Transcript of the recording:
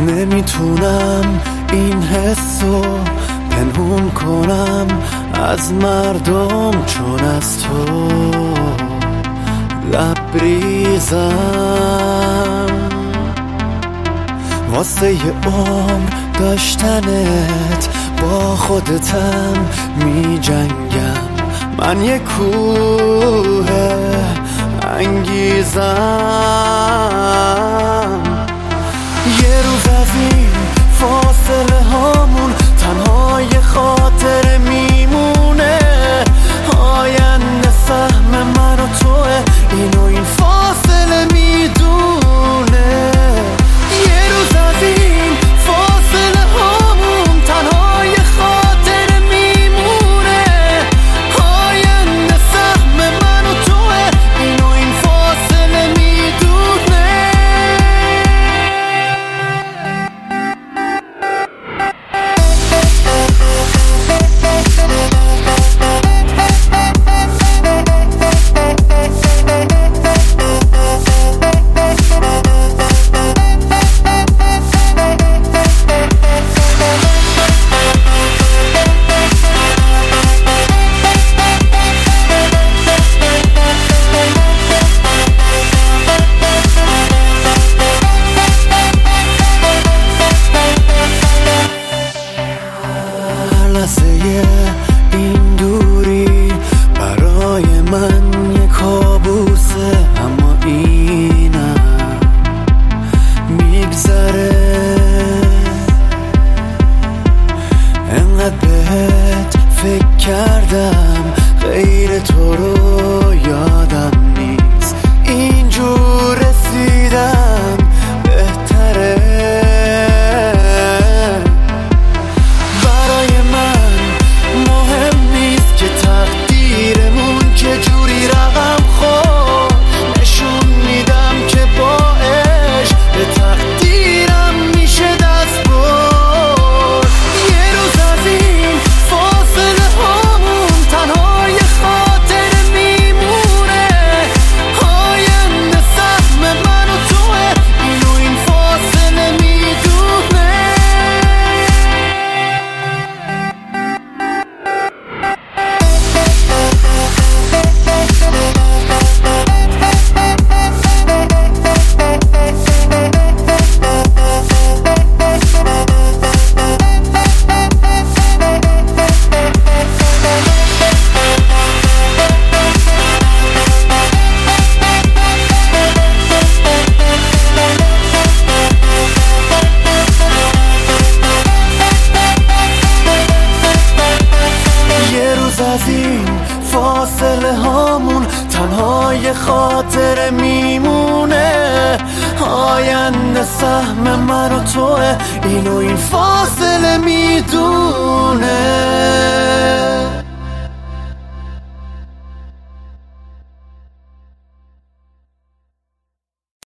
نمیتونم این حسو پنهون کنم از مردم، چون از تو لبریزم. واسه یه عمر داشتنت با خودتم می جنگم. من یه کوه انگیزم. یه روز از این فاصله هامون تنها یه خاطره میمونه. آینده سهم من و توه، اینو این فاصله میدونه. یه روز از این فاصله هامون تنها یه خاطره میمونه. آینده سهم من و توه، اینو این فاصله میدونه. این دوری برای من یه کابوسه، اما اینم میگذره. انقدر بهت فکر کردم، غیر تو رو یادم نیست. اینجور رسیدم بهتره. از این فاصله هامون تنها یه خاطره میمونه. آینده سهم من و توه، اینو این فاصله میدونه.